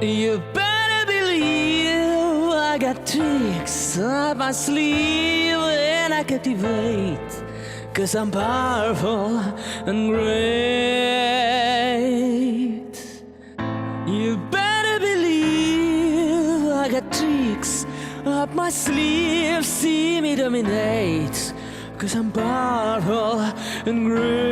You better believe I got tricks up my sleeve and I captivate, 'cause I'm powerful and great. You better believe I got tricks up my sleeve, see me dominate, 'cause I'm powerful and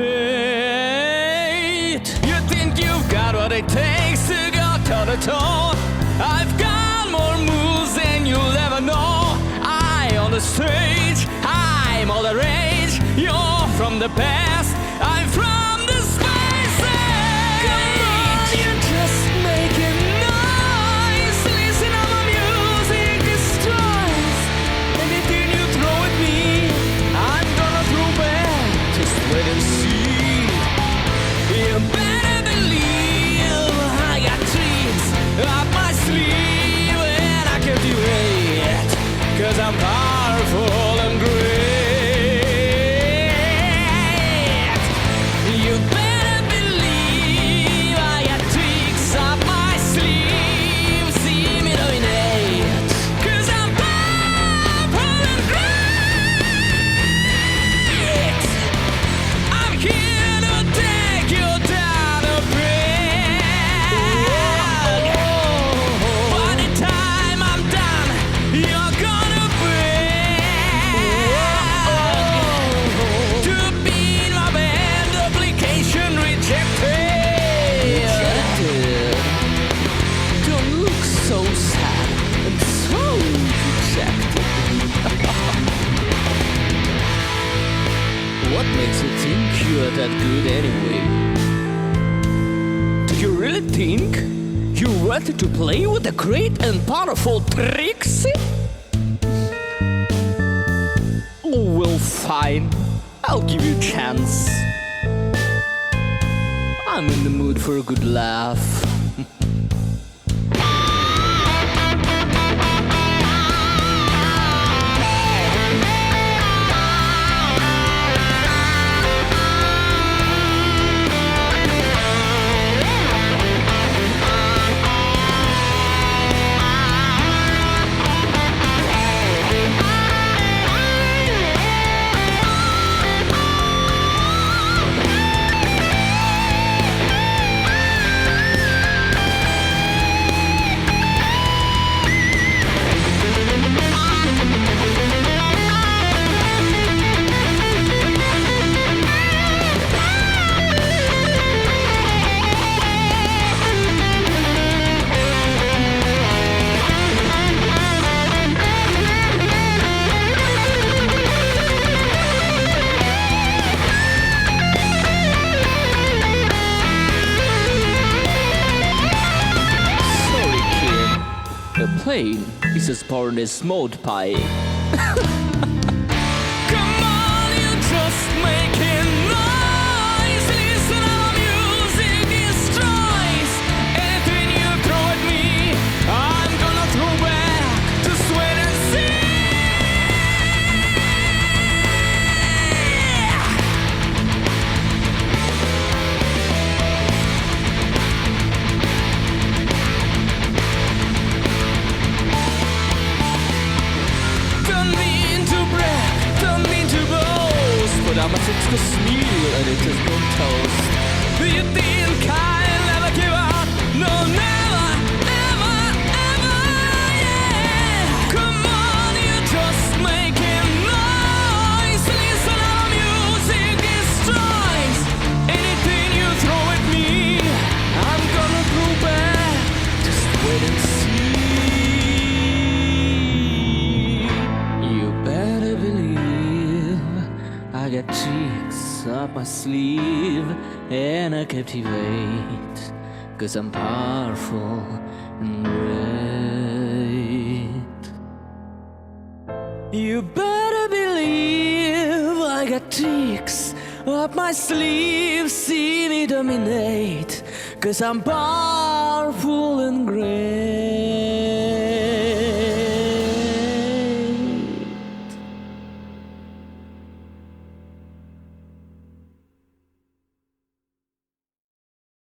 great. You think you've got what it takes to go toe-to-toe? I've got more moves than you'll ever know. I on the stage, I'm all the rage. You're from the past, I'm from the spaces. Come on, you're just making noise. Listen how my music destroys. Anything you throw at me, I'm gonna throw back. Just wait and see. You better believe I got tricks up my sleeve and I can do it, 'cause I'm powerful and great. You better believe I got tricks up my sleeve, see me dominate, 'cause I'm powerful and great. I'm here to take you down a peg. By the time I'm done, you're gonna beg to be in my band. Application rejected. Don't look so sad and so dejected. What makes you think you're that good anyway? Do you really think you're worthy to play with the great and powerful Trixie? Oh, well, fine. I'll give you a chance. I'm in the mood for a good laugh. The plane is as powered as smoked pie. Come on, you're just making noise. Listen how music destroys. Anything you throw at me, I'm gonna throw back. Just wait and see. I'm a six-to smil and it is good toast. You think I'll never give up? No, never, ever, ever, yeah. Come on, you're just making noise. Listen how music destroys. Anything you throw at me, I'm gonna throw back. Just wait and see. You better believe I got tricks up my sleeve and I captivate, 'cause I'm powerful and great. You better believe I got tricks up my sleeve, see me dominate, 'cause I'm powerful and great.